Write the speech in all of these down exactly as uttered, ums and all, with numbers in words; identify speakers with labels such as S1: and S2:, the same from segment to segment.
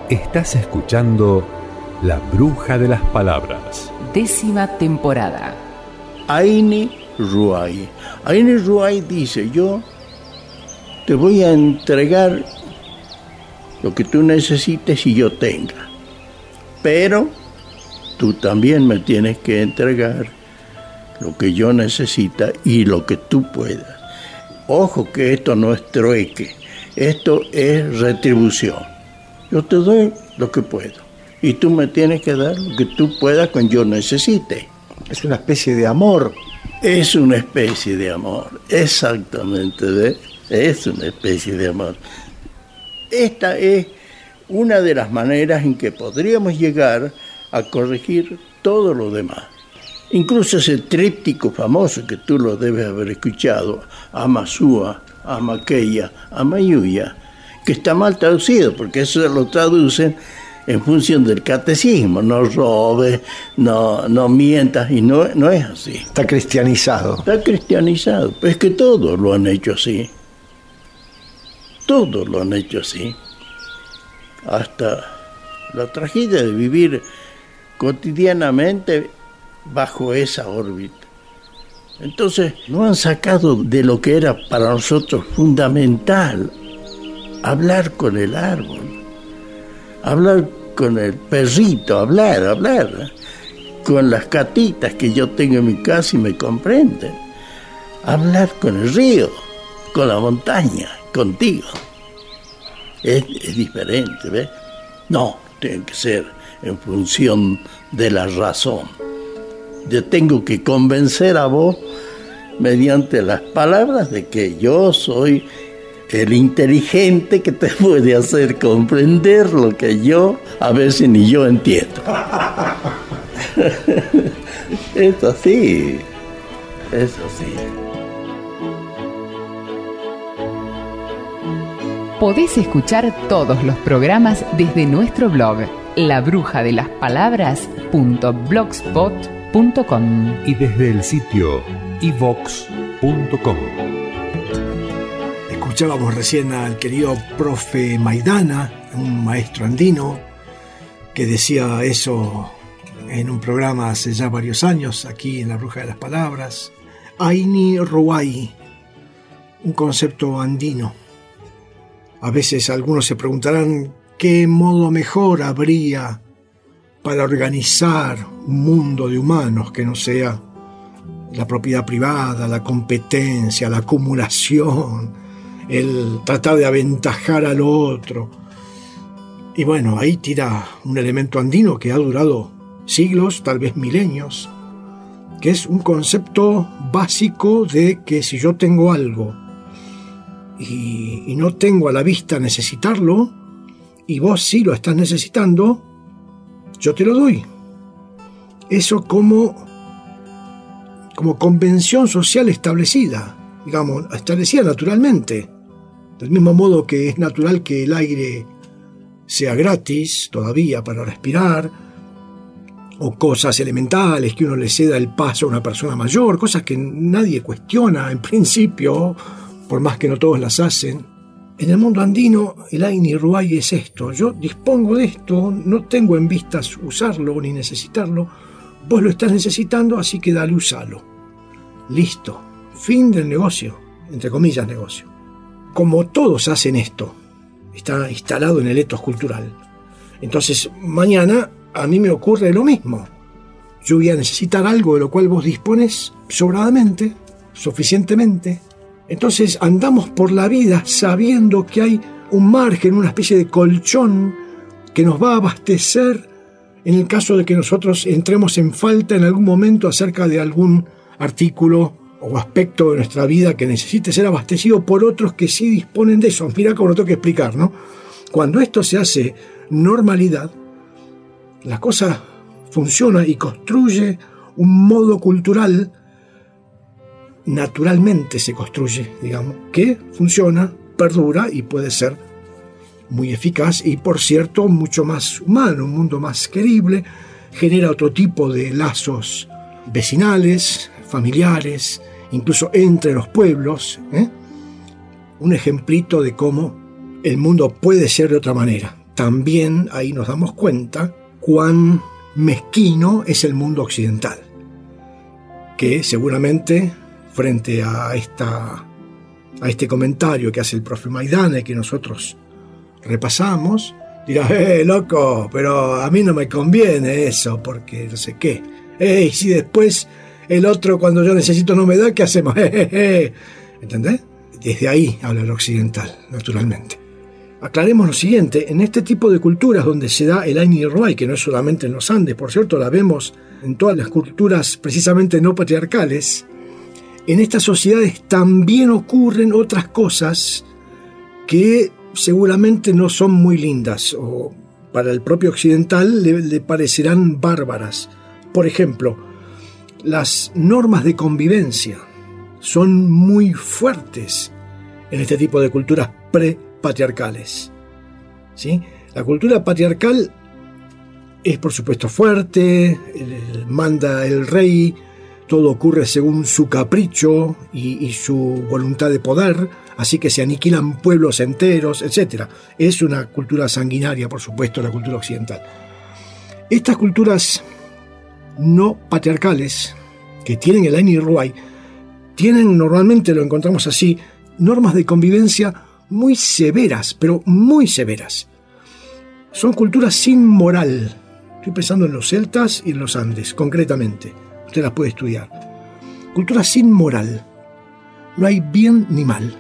S1: Estás escuchando La Bruja de las Palabras.
S2: Décima temporada.
S3: Aini Ruay. Aini Ruay dice, yo te voy a entregar lo que tú necesites y yo tenga. Pero tú también me tienes que entregar lo que yo necesita y lo que tú puedas. Ojo que esto no es trueque, esto es retribución. Yo te doy lo que puedo y tú me tienes que dar lo que tú puedas cuando yo necesite.
S4: Es una especie de amor.
S3: Es una especie de amor, exactamente, ¿ves? Es una especie de amor. Esta es una de las maneras en que podríamos llegar a corregir todo lo demás. Incluso ese tríptico famoso que tú lo debes haber escuchado, Amasúa, Amaqueya, Amayuya, que está mal traducido, porque eso lo traducen en función del catecismo, no robes, no, no mientas, y no, no es así.
S4: Está cristianizado.
S3: Está cristianizado, pues es que todos lo han hecho así. Todos lo han hecho así. Hasta la tragedia de vivir cotidianamente bajo esa órbita. Entonces, no han sacado de lo que era para nosotros fundamental, hablar con el árbol, hablar con el perrito, hablar, hablar, con las gatitas que yo tengo en mi casa y me comprenden, hablar con el río, con la montaña, contigo. Es, es diferente, ¿ves? No, tiene que ser en función de la razón. Yo tengo que convencer a vos mediante las palabras de que yo soy el inteligente que te puede hacer comprender lo que yo a veces ni yo entiendo. Es así, es así.
S2: Podés escuchar todos los programas desde nuestro blog, la bruja de las palabras punto blogspot punto com
S1: y desde el sitio i vox punto com.
S5: Escuchábamos recién al querido profe Maidana, un maestro andino, que decía eso en un programa hace ya varios años, aquí en La Bruja de las Palabras. Aini Ruay, un concepto andino. A veces algunos se preguntarán qué modo mejor habría para organizar un mundo de humanos que no sea la propiedad privada, la competencia, la acumulación, el tratar de aventajar al otro. Y bueno, ahí tira un elemento andino que ha durado siglos, tal vez milenios, que es un concepto básico de que si yo tengo algo y, y no tengo a la vista necesitarlo, y vos sí lo estás necesitando, yo te lo doy. Eso como, como convención social establecida, digamos, establecida naturalmente. Del mismo modo que es natural que el aire sea gratis todavía para respirar, o cosas elementales, que uno le ceda el paso a una persona mayor, cosas que nadie cuestiona en principio, por más que no todos las hacen. En el mundo andino, el Aini Ruay es esto: yo dispongo de esto, no tengo en vistas usarlo ni necesitarlo, vos lo estás necesitando, así que dale, usalo. Listo, fin del negocio, entre comillas negocio. Como todos hacen esto, está instalado en el etos cultural. Entonces, mañana a mí me ocurre lo mismo. Yo voy a necesitar algo de lo cual vos dispones sobradamente, suficientemente. Entonces andamos por la vida sabiendo que hay un margen, una especie de colchón que nos va a abastecer en el caso de que nosotros entremos en falta en algún momento acerca de algún artículo o aspecto de nuestra vida que necesite ser abastecido por otros que sí disponen de eso. Mira cómo lo tengo que explicar, ¿no? Cuando esto se hace normalidad, la cosa funciona y construye un modo cultural, naturalmente se construye, digamos, que funciona, perdura y puede ser muy eficaz y, por cierto, mucho más humano, un mundo más querible, genera otro tipo de lazos vecinales, familiares, incluso entre los pueblos, ¿eh? Un ejemplito de cómo el mundo puede ser de otra manera, también ahí nos damos cuenta cuán mezquino es el mundo occidental, que seguramente frente a, esta, a este comentario que hace el profe Maidana y que nosotros repasamos, dirá, eh, loco, pero a mí no me conviene eso, porque no sé qué. Eh, y si después el otro cuando yo necesito no me da, ¿qué hacemos? Eh, eh, eh. ¿Entendés? Desde ahí habla el occidental, naturalmente. Aclaremos lo siguiente, en este tipo de culturas donde se da el Ain Rwai, que no es solamente en los Andes, por cierto, la vemos en todas las culturas precisamente no patriarcales, en estas sociedades también ocurren otras cosas que seguramente no son muy lindas, o para el propio occidental le, le parecerán bárbaras. Por ejemplo, las normas de convivencia son muy fuertes en este tipo de culturas pre-patriarcales, ¿sí? La cultura patriarcal es por supuesto fuerte, el, manda el rey, todo ocurre según su capricho y, y su voluntad de poder, así que se aniquilan pueblos enteros, etcétera. Es una cultura sanguinaria, por supuesto, la cultura occidental. Estas culturas no patriarcales, que tienen el Ain Rwai, tienen, normalmente lo encontramos así, normas de convivencia muy severas, pero muy severas. Son culturas sin moral. Estoy pensando en los celtas y en los Andes, concretamente. Usted las puede estudiar. Culturas sin moral. No hay bien ni mal.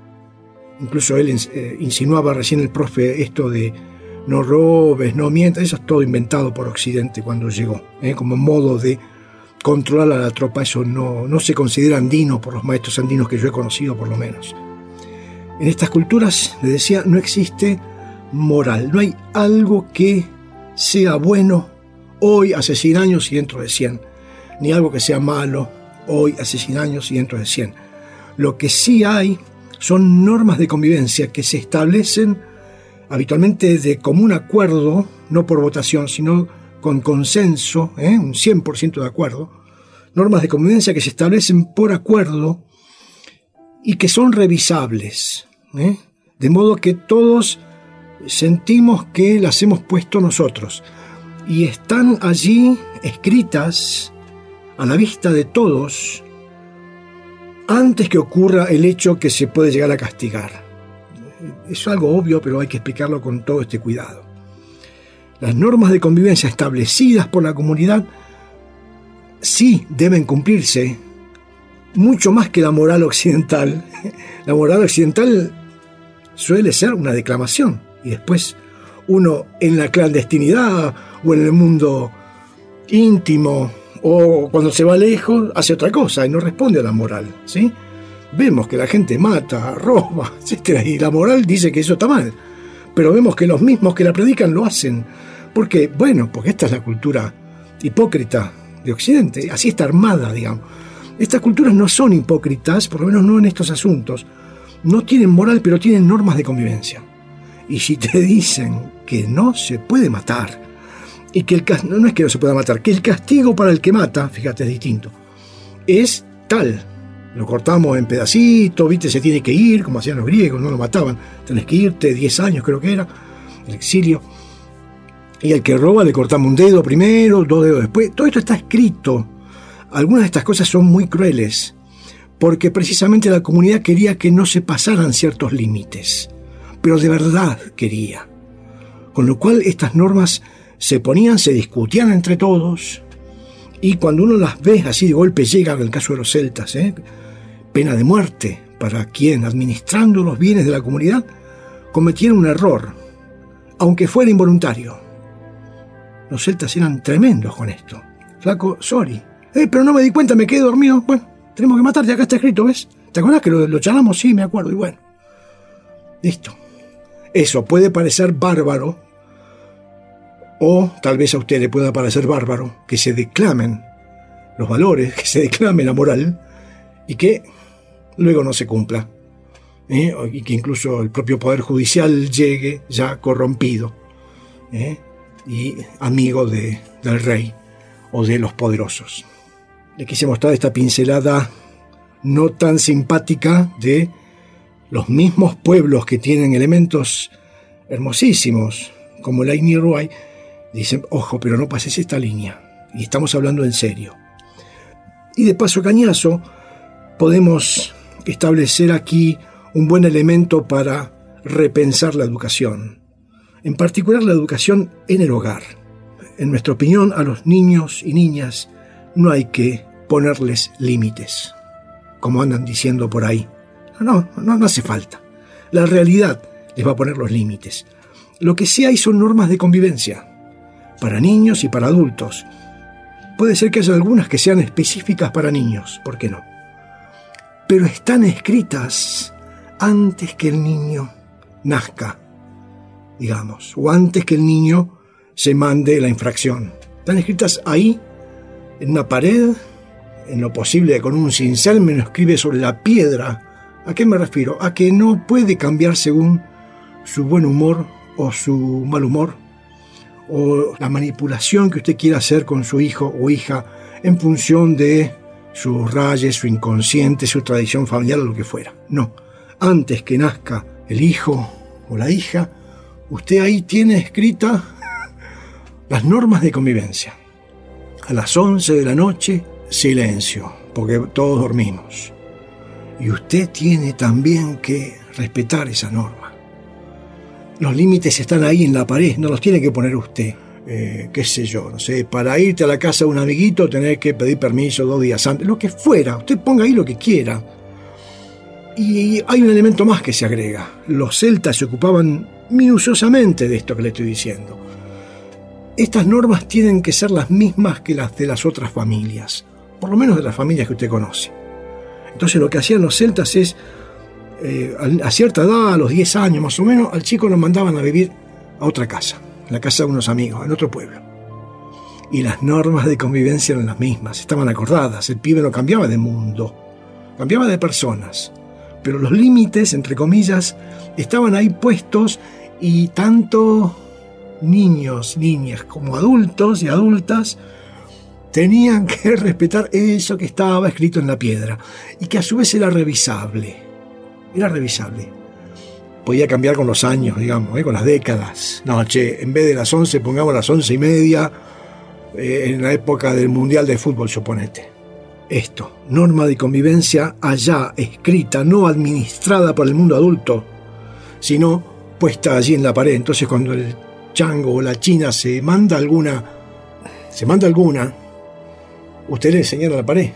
S5: Incluso él eh, insinuaba recién el profe esto de no robes, no mientas. Eso es todo inventado por Occidente cuando llegó, ¿eh? como modo de controlar a la tropa. Eso no, no se considera andino por los maestros andinos que yo he conocido, por lo menos. En estas culturas, le decía, no existe moral. No hay algo que sea bueno hoy, hace cien años y dentro de cien. Ni algo que sea malo hoy, hace cien años y dentro de cien. Lo que sí hay son normas de convivencia que se establecen habitualmente de común acuerdo, no por votación, sino con consenso, ¿eh? un cien por ciento de acuerdo. Normas de convivencia que se establecen por acuerdo y que son revisables, ¿eh? de modo que todos sentimos que las hemos puesto nosotros y están allí escritas a la vista de todos antes que ocurra el hecho que se puede llegar a castigar. Es algo obvio, pero hay que explicarlo con todo este cuidado. Las normas de convivencia establecidas por la comunidad sí deben cumplirse, mucho más que la moral occidental. La moral occidental suele ser una declamación y después uno en la clandestinidad o en el mundo íntimo o cuando se va lejos hace otra cosa y no responde a la moral, ¿sí? Vemos que la gente mata, roba, etcétera, y la moral dice que eso está mal, pero vemos que los mismos que la predican lo hacen. ¿Por qué? Bueno, porque esta es la cultura hipócrita de Occidente, así está armada, digamos. Estas culturas no son hipócritas, por lo menos no en estos asuntos. No tienen moral, pero tienen normas de convivencia. Y si te dicen que no se puede matar, y que el no, no es que no se pueda matar, que el castigo para el que mata, fíjate, es distinto, es tal. Lo cortamos en pedacitos, viste, se tiene que ir, como hacían los griegos, no lo mataban. Tenés que irte, diez años creo que era, el exilio. Y al que roba le cortamos un dedo primero, dos dedos después. Todo esto está escrito. Algunas de estas cosas son muy crueles, porque precisamente la comunidad quería que no se pasaran ciertos límites, pero de verdad quería. Con lo cual estas normas se ponían, se discutían entre todos, y cuando uno las ve así de golpe llega, en el caso de los celtas, ¿eh? pena de muerte para quien, administrando los bienes de la comunidad, cometiera un error, aunque fuera involuntario. Los celtas eran tremendos con esto. Flaco, sorry. Eh, pero no me di cuenta, me quedé dormido. Bueno, tenemos que matarte, acá está escrito, ¿ves? ¿Te acuerdas que lo, lo charlamos? Sí, me acuerdo, y bueno. Listo. Eso puede parecer bárbaro, o tal vez a usted le pueda parecer bárbaro que se declamen los valores, que se declame la moral, y que luego no se cumpla. ¿eh? Y que incluso el propio Poder Judicial llegue ya corrompido, ¿eh? y amigo de, del rey o de los poderosos. Le quise mostrar esta pincelada no tan simpática de los mismos pueblos que tienen elementos hermosísimos, como Elaine Roy, dicen, ojo, pero no pases esta línea. Y estamos hablando en serio. Y de paso cañazo, podemos establecer aquí un buen elemento para repensar la educación. En particular la educación en el hogar. En nuestra opinión, a los niños y niñas no hay que ponerles límites, como andan diciendo por ahí. No, no, no hace falta. La realidad les va a poner los límites. Lo que sí hay son normas de convivencia, para niños y para adultos. Puede ser que haya algunas que sean específicas para niños, ¿por qué no? Pero están escritas antes que el niño nazca, digamos, o antes que el niño se mande la infracción. Están escritas ahí, en una pared, en lo posible con un cincel, me lo escribe sobre la piedra. ¿A qué me refiero? A que no puede cambiar según su buen humor o su mal humor, o la manipulación que usted quiera hacer con su hijo o hija en función de sus rayes, su inconsciente, su tradición familiar o lo que fuera. No, antes que nazca el hijo o la hija, usted ahí tiene escritas las normas de convivencia. A las once de la noche, silencio, porque todos dormimos. Y usted tiene también que respetar esa norma. Los límites están ahí en la pared, no los tiene que poner usted. Eh, qué sé yo, no sé, para irte a la casa de un amiguito tenés que pedir permiso dos días antes, lo que fuera, usted ponga ahí lo que quiera. Y hay un elemento más que se agrega. Los celtas se ocupaban minuciosamente de esto que le estoy diciendo. Estas normas tienen que ser las mismas que las de las otras familias, por lo menos de las familias que usted conoce. Entonces lo que hacían los celtas es, eh, a cierta edad, a los diez años más o menos, al chico lo mandaban a vivir a otra casa, en la casa de unos amigos, en otro pueblo. Y las normas de convivencia eran las mismas, estaban acordadas. El pibe no cambiaba de mundo, cambiaba de personas. Pero los límites, entre comillas, estaban ahí puestos, y tanto niños, niñas como adultos y adultas tenían que respetar eso que estaba escrito en la piedra, y que a su vez era revisable. Era revisable. Podía cambiar con los años, digamos, ¿eh? Con las décadas. No, che, en vez de las once, pongamos las once y media, eh, en la época del Mundial de Fútbol, suponete. Esto, norma de convivencia allá, escrita, no administrada por el mundo adulto, sino puesta allí en la pared. Entonces cuando el chango o la china se manda alguna, se manda alguna, usted le señala la pared.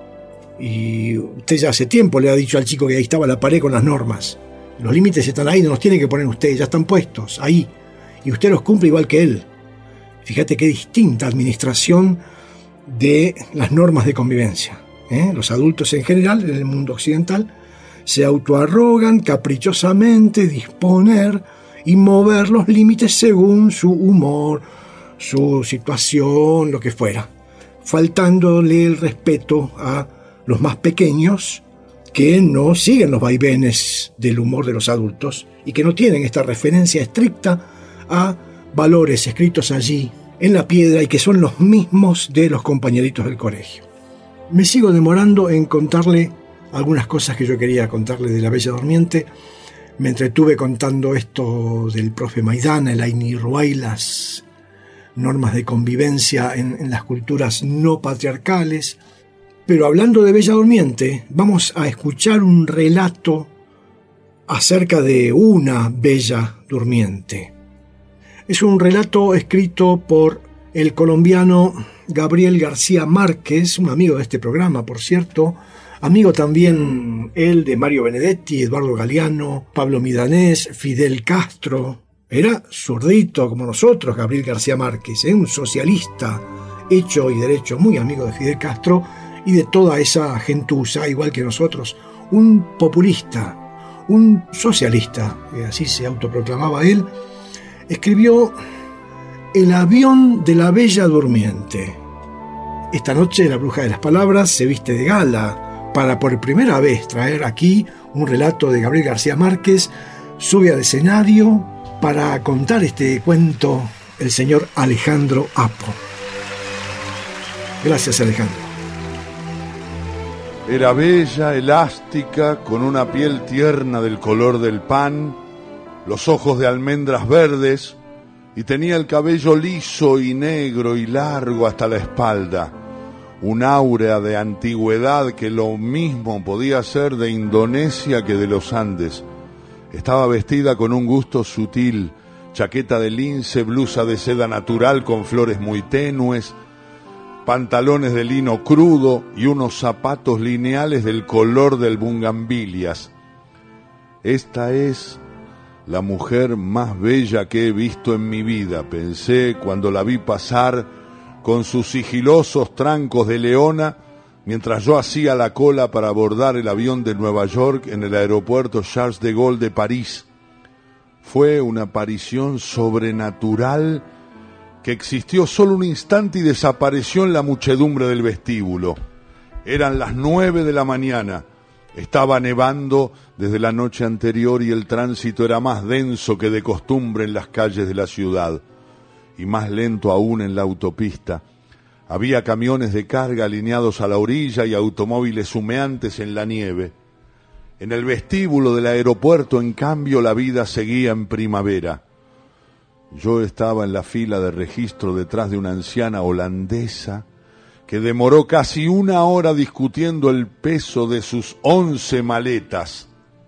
S5: Y usted ya hace tiempo le ha dicho al chico que ahí estaba la pared con las normas. Los límites están ahí, no los tiene que poner usted, ya están puestos ahí. Y usted los cumple igual que él. Fíjate qué distinta administración de las normas de convivencia. ¿eh? Los adultos en general, en el mundo occidental, se autoarrogan caprichosamente disponer y mover los límites según su humor, su situación, lo que fuera, faltándole el respeto a los más pequeños, que no siguen los vaivenes del humor de los adultos y que no tienen esta referencia estricta a valores escritos allí en la piedra y que son los mismos de los compañeritos del colegio. Me sigo demorando en contarle algunas cosas que yo quería contarle de La Bella Durmiente. Me entretuve contando esto del profe Maidana, el Elaine Roy, las normas de convivencia en, en las culturas no patriarcales. Pero hablando de Bella Durmiente, vamos a escuchar un relato acerca de una Bella Durmiente. Es un relato escrito por el colombiano Gabriel García Márquez, un amigo de este programa, por cierto, amigo también él de Mario Benedetti, Eduardo Galeano, Pablo Milanés, Fidel Castro. Era zurdito como nosotros, Gabriel García Márquez, ¿eh? un socialista hecho y derecho, muy amigo de Fidel Castro y de toda esa gentuza, igual que nosotros, un populista, un socialista, que así se autoproclamaba él. Escribió El avión de la Bella Durmiente. Esta noche La Bruja de las Palabras se viste de gala para por primera vez traer aquí un relato de Gabriel García Márquez. Sube al escenario para contar este cuento el señor Alejandro Apo. Gracias, Alejandro.
S6: Era bella, elástica, con una piel tierna del color del pan, los ojos de almendras verdes, y tenía el cabello liso y negro y largo hasta la espalda, un áurea de antigüedad que lo mismo podía ser de Indonesia que de los Andes. Estaba vestida con un gusto sutil, chaqueta de lince, blusa de seda natural con flores muy tenues, pantalones de lino crudo y unos zapatos lineales del color del bungambilias. Esta es la mujer más bella que he visto en mi vida, pensé cuando la vi pasar con sus sigilosos trancos de leona, mientras yo hacía la cola para abordar el avión de Nueva York en el aeropuerto Charles de Gaulle de París. Fue una aparición sobrenatural que existió solo un instante y desapareció en la muchedumbre del vestíbulo. Eran las nueve de la mañana, estaba nevando desde la noche anterior y el tránsito era más denso que de costumbre en las calles de la ciudad, y más lento aún en la autopista. Había camiones de carga alineados a la orilla y automóviles humeantes en la nieve. En el vestíbulo del aeropuerto, en cambio, la vida seguía en primavera. Yo estaba en la fila de registro detrás de una anciana holandesa que demoró casi una hora discutiendo el peso de sus once maletas.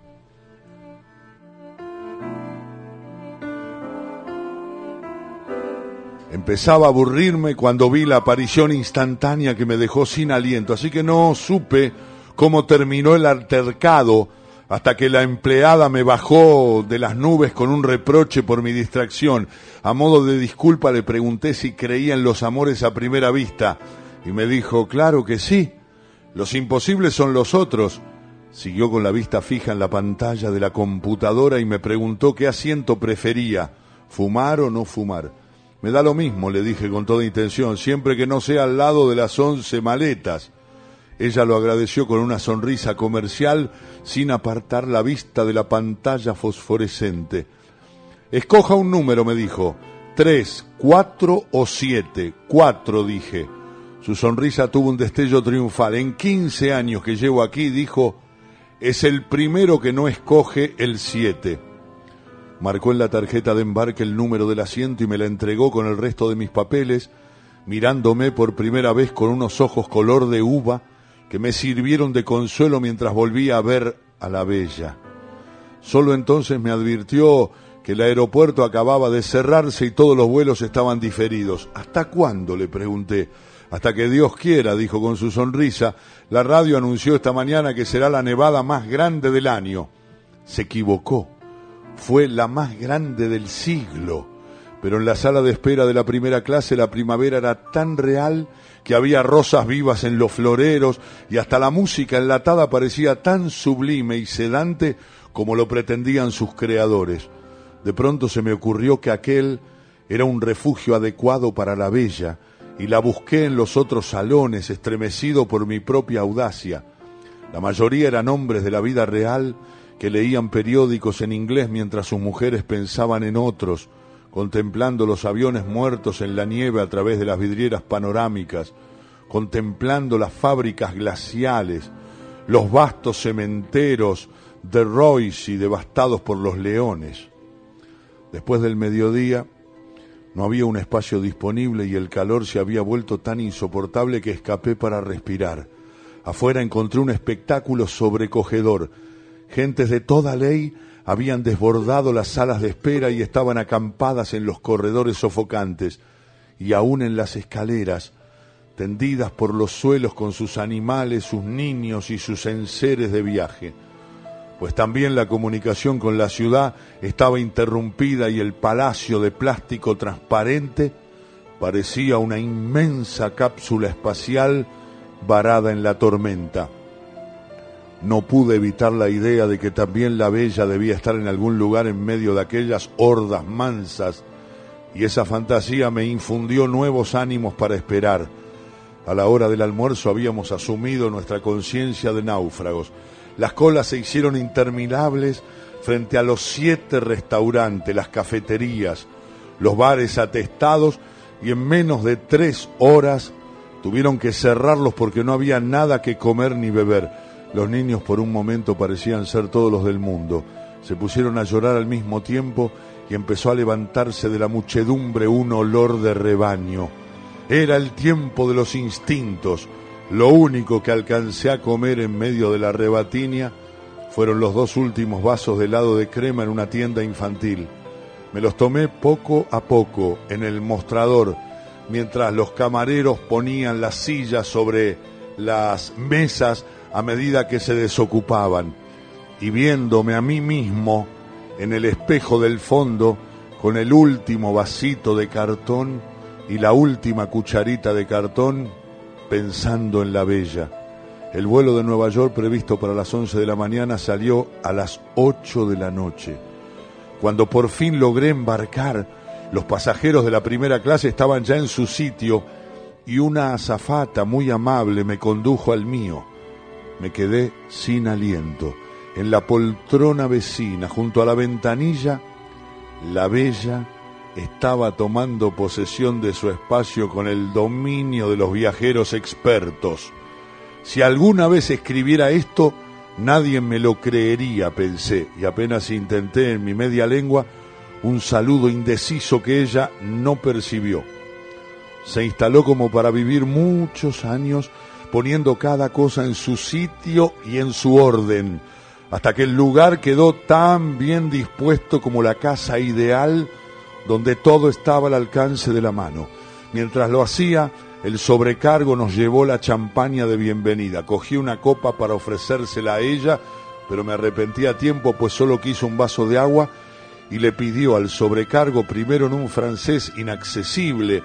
S6: Empezaba a aburrirme cuando vi la aparición instantánea que me dejó sin aliento, así que no supe cómo terminó el altercado hasta que la empleada me bajó de las nubes con un reproche por mi distracción. A modo de disculpa le pregunté si creía en los amores a primera vista y me dijo, claro que sí, los imposibles son los otros. Siguió con la vista fija en la pantalla de la computadora y me preguntó qué asiento prefería, fumar o no fumar. Me da lo mismo, le dije con toda intención, siempre que no sea al lado de las once maletas. Ella lo agradeció con una sonrisa comercial sin apartar la vista de la pantalla fosforescente. Escoja un número, me dijo. Tres, cuatro o siete. Cuatro, dije. Su sonrisa tuvo un destello triunfal. En quince años que llevo aquí, dijo, es el primero que no escoge el siete. Marcó en la tarjeta de embarque el número del asiento y me la entregó con el resto de mis papeles, mirándome por primera vez con unos ojos color de uva que me sirvieron de consuelo mientras volvía a ver a la bella. Solo entonces me advirtió que el aeropuerto acababa de cerrarse y todos los vuelos estaban diferidos. ¿Hasta cuándo?, le pregunté. Hasta que Dios quiera, dijo con su sonrisa. La radio anunció esta mañana que será la nevada más grande del año. Se equivocó. Fue la más grande del siglo. Pero en la sala de espera de la primera clase la primavera era tan real que había rosas vivas en los floreros y hasta la música enlatada parecía tan sublime y sedante como lo pretendían sus creadores. De pronto se me ocurrió que aquel era un refugio adecuado para la bella y la busqué en los otros salones, estremecido por mi propia audacia. La mayoría eran hombres de la vida real que leían periódicos en inglés mientras sus mujeres pensaban en otros, contemplando los aviones muertos en la nieve a través de las vidrieras panorámicas, contemplando las fábricas glaciales, los vastos cementeros de Roissy devastados por los leones. Después del mediodía no había un espacio disponible y el calor se había vuelto tan insoportable que escapé para respirar. Afuera encontré un espectáculo sobrecogedor. Gentes de toda ley habían desbordado las salas de espera y estaban acampadas en los corredores sofocantes y aún en las escaleras, tendidas por los suelos con sus animales, sus niños y sus enseres de viaje. Pues también la comunicación con la ciudad estaba interrumpida y el palacio de plástico transparente parecía una inmensa cápsula espacial varada en la tormenta. No pude evitar la idea de que también la bella debía estar en algún lugar en medio de aquellas hordas mansas, y esa fantasía me infundió nuevos ánimos para esperar. A la hora del almuerzo habíamos asumido nuestra conciencia de náufragos. Las colas se hicieron interminables frente a los siete restaurantes, las cafeterías, los bares atestados, y en menos de tres horas tuvieron que cerrarlos porque no había nada que comer ni beber. Los niños por un momento parecían ser todos los del mundo. Se pusieron a llorar al mismo tiempo y empezó a levantarse de la muchedumbre un olor de rebaño. Era el tiempo de los instintos. Lo único que alcancé a comer en medio de la rebatiña fueron los dos últimos vasos de helado de crema en una tienda infantil. Me los tomé poco a poco en el mostrador, mientras los camareros ponían las sillas sobre las mesas a medida que se desocupaban, y viéndome a mí mismo en el espejo del fondo con el último vasito de cartón y la última cucharita de cartón, pensando en la bella. El vuelo de Nueva York previsto para las once de la mañana salió a las ocho de la noche. Cuando por fin logré embarcar, los pasajeros de la primera clase estaban ya en su sitio y una azafata muy amable me condujo al mío. Me quedé sin aliento. En la poltrona vecina, junto a la ventanilla, la bella estaba tomando posesión de su espacio con el dominio de los viajeros expertos. Si alguna vez escribiera esto, nadie me lo creería, pensé, y apenas intenté en mi media lengua un saludo indeciso que ella no percibió. Se instaló como para vivir muchos años, poniendo cada cosa en su sitio y en su orden, hasta que el lugar quedó tan bien dispuesto como la casa ideal, donde todo estaba al alcance de la mano. Mientras lo hacía, el sobrecargo nos llevó la champaña de bienvenida. Cogí una copa para ofrecérsela a ella, pero me arrepentí a tiempo, pues solo quiso un vaso de agua y le pidió al sobrecargo, primero en un francés inaccesible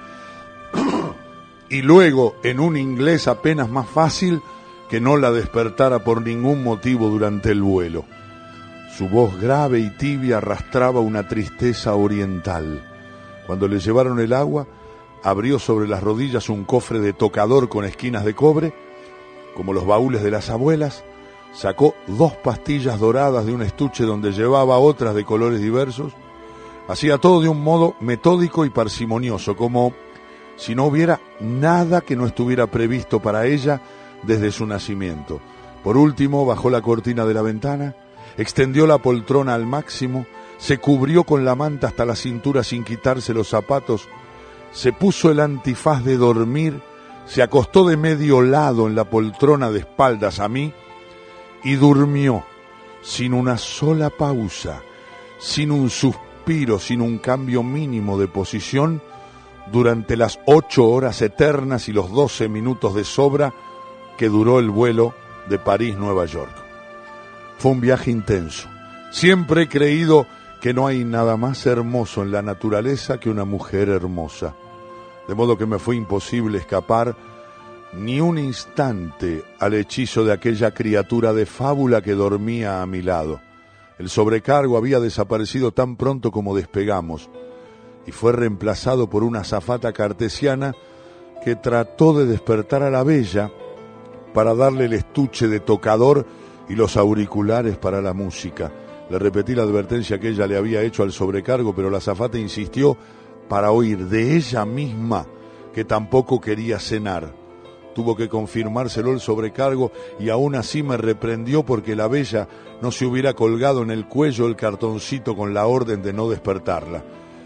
S6: y luego en un inglés apenas más fácil, que no la despertara por ningún motivo durante el vuelo. Su voz grave y tibia arrastraba una tristeza oriental. Cuando le llevaron el agua, abrió sobre las rodillas un cofre de tocador con esquinas de cobre, como los baúles de las abuelas, sacó dos pastillas doradas de un estuche donde llevaba otras de colores diversos. Hacía todo de un modo metódico y parsimonioso, como si no hubiera nada que no estuviera previsto para ella desde su nacimiento. Por último, bajó la cortina de la ventana, extendió la poltrona al máximo, se cubrió con la manta hasta la cintura sin quitarse los zapatos, se puso el antifaz de dormir, se acostó de medio lado en la poltrona de espaldas a mí y durmió sin una sola pausa, sin un suspiro, sin un cambio mínimo de posición durante las ocho horas eternas y los doce minutos de sobra que duró el vuelo de París-Nueva York. Fue un viaje intenso. Siempre he creído que no hay nada más hermoso en la naturaleza que una mujer hermosa, de modo que me fue imposible escapar ni un instante al hechizo de aquella criatura de fábula que dormía a mi lado. El sobrecargo había desaparecido tan pronto como despegamos y fue reemplazado por una azafata cartesiana que trató de despertar a la bella para darle el estuche de tocador y los auriculares para la música. Le repetí la advertencia que ella le había hecho al sobrecargo, pero la azafata insistió para oír de ella misma que tampoco quería cenar. Tuvo que confirmárselo el sobrecargo y aún así me reprendió porque la bella no se hubiera colgado en el cuello el cartoncito con la orden de no despertarla.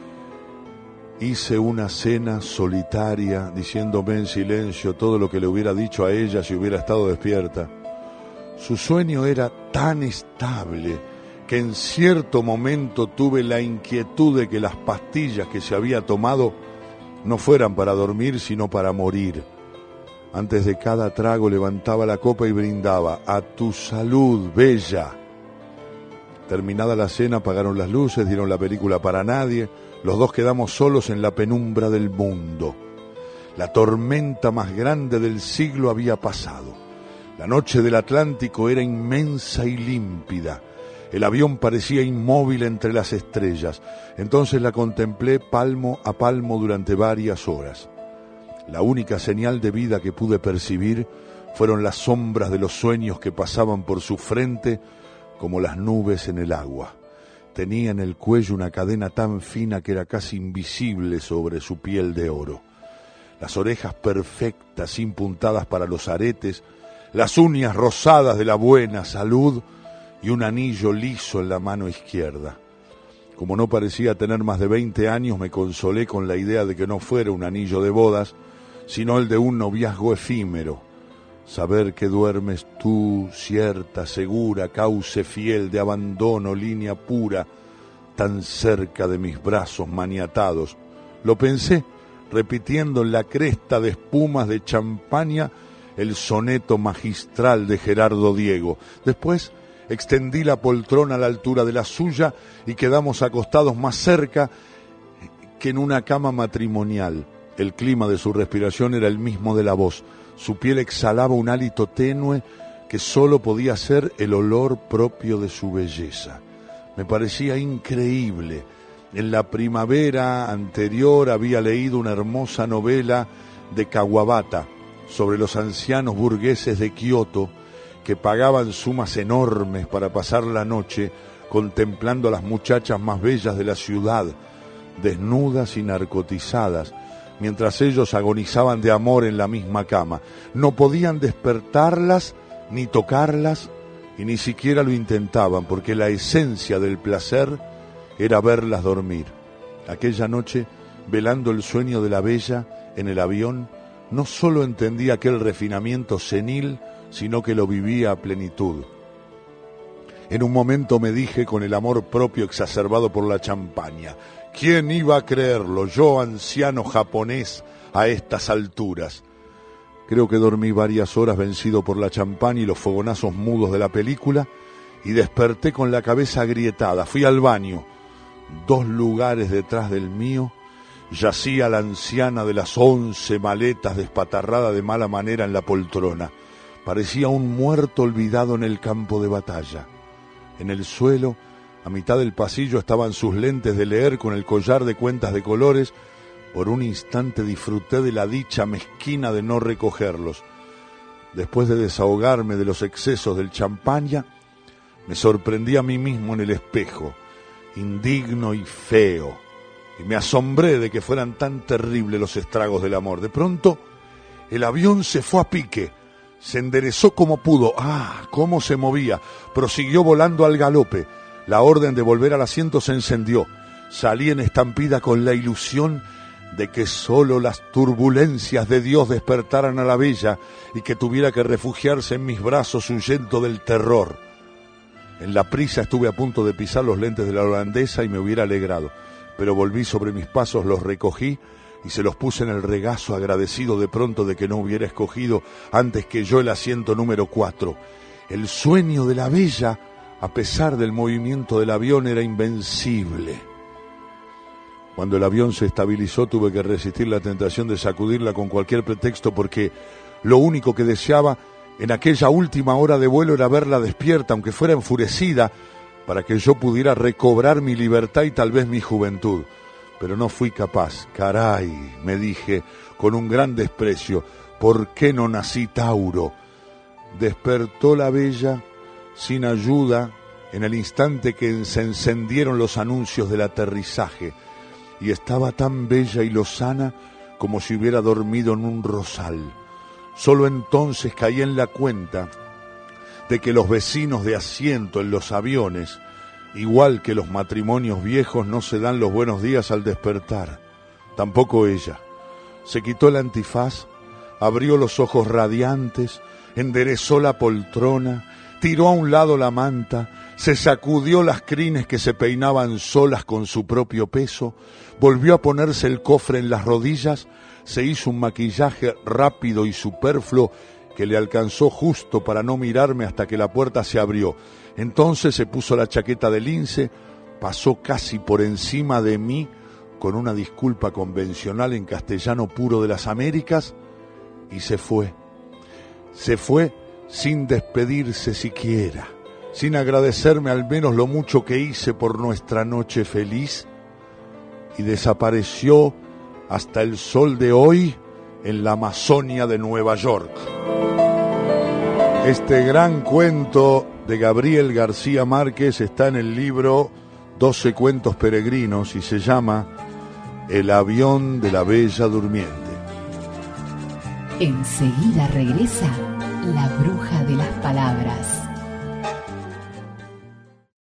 S6: Hice una cena solitaria, diciéndome en silencio todo lo que le hubiera dicho a ella si hubiera estado despierta. Su sueño era tan estable que en cierto momento tuve la inquietud de que las pastillas que se había tomado no fueran para dormir, sino para morir. Antes de cada trago levantaba la copa y brindaba: «A tu salud, bella». Terminada la cena, apagaron las luces, dieron la película para nadie. Los dos quedamos solos en la penumbra del mundo. La tormenta más grande del siglo había pasado. La noche del Atlántico era inmensa y límpida. El avión parecía inmóvil entre las estrellas. Entonces la contemplé palmo a palmo durante varias horas. La única señal de vida que pude percibir fueron las sombras de los sueños que pasaban por su frente como las nubes en el agua. Tenía en el cuello una cadena tan fina que era casi invisible sobre su piel de oro. Las orejas perfectas, sin puntadas para los aretes, las uñas rosadas de la buena salud y un anillo liso en la mano izquierda. Como no parecía tener más de veinte años, me consolé con la idea de que no fuera un anillo de bodas, sino el de un noviazgo efímero. Saber que duermes tú, cierta, segura, cauce fiel de abandono, línea pura, tan cerca de mis brazos maniatados. Lo pensé, repitiendo en la cresta de espumas de champaña el soneto magistral de Gerardo Diego. Después extendí la poltrona a la altura de la suya y quedamos acostados más cerca que en una cama matrimonial. El clima de su respiración era el mismo de la voz. Su piel exhalaba un hálito tenue que solo podía ser el olor propio de su belleza. Me parecía increíble. En la primavera anterior había leído una hermosa novela de Kawabata sobre los ancianos burgueses de Kioto que pagaban sumas enormes para pasar la noche contemplando a las muchachas más bellas de la ciudad, desnudas y narcotizadas, mientras ellos agonizaban de amor en la misma cama. No podían despertarlas ni tocarlas y ni siquiera lo intentaban, porque la esencia del placer era verlas dormir. Aquella noche, velando el sueño de la bella en el avión, no solo entendí aquel refinamiento senil, sino que lo vivía a plenitud. En un momento me dije, con el amor propio exacerbado por la champaña: ¿quién iba a creerlo, yo, anciano japonés, a estas alturas? Creo que dormí varias horas vencido por la champaña y los fogonazos mudos de la película, y desperté con la cabeza agrietada. Fui al baño. Dos lugares detrás del mío yacía la anciana de las once maletas, despatarrada de mala manera en la poltrona. Parecía un muerto olvidado en el campo de batalla. En el suelo, a mitad del pasillo, estaban sus lentes de leer con el collar de cuentas de colores. Por un instante disfruté de la dicha mezquina de no recogerlos. Después de desahogarme de los excesos del champaña, me sorprendí a mí mismo en el espejo, indigno y feo, y me asombré de que fueran tan terribles los estragos del amor. De pronto, el avión se fue a pique, se enderezó como pudo. ¡Ah, cómo se movía! Prosiguió volando al galope. La orden de volver al asiento se encendió. Salí en estampida con la ilusión de que solo las turbulencias de Dios despertaran a la bella y que tuviera que refugiarse en mis brazos huyendo del terror. En la prisa estuve a punto de pisar los lentes de la holandesa y me hubiera alegrado, pero volví sobre mis pasos, los recogí y se los puse en el regazo, agradecido de pronto de que no hubiera escogido antes que yo el asiento número cuatro. El sueño de la bella, a pesar del movimiento del avión, era invencible. Cuando el avión se estabilizó, tuve que resistir la tentación de sacudirla con cualquier pretexto, porque lo único que deseaba en aquella última hora de vuelo era verla despierta, aunque fuera enfurecida, para que yo pudiera recobrar mi libertad y tal vez mi juventud. Pero no fui capaz. Caray, me dije con un gran desprecio, ¿por qué no nací Tauro? Despertó la bella sin ayuda en el instante que se encendieron los anuncios del aterrizaje, y estaba tan bella y lozana como si hubiera dormido en un rosal. Solo entonces caí en la cuenta de que los vecinos de asiento en los aviones, igual que los matrimonios viejos, no se dan los buenos días al despertar. Tampoco ella. Se quitó el antifaz, abrió los ojos radiantes, enderezó la poltrona, tiró a un lado la manta, se sacudió las crines que se peinaban solas con su propio peso, volvió a ponerse el cofre en las rodillas, se hizo un maquillaje rápido y superfluo que le alcanzó justo para no mirarme hasta que la puerta se abrió. Entonces se puso la chaqueta de lince, pasó casi por encima de mí con una disculpa convencional en castellano puro de las Américas y se fue. Se fue sin despedirse siquiera, sin agradecerme al menos lo mucho que hice por nuestra noche feliz, y desapareció hasta el sol de hoy en la Amazonia de Nueva York. Este gran cuento de Gabriel García Márquez está en el libro doce cuentos peregrinos y se llama El avión de la Bella Durmiente.
S2: Enseguida regresa La Bruja de las Palabras.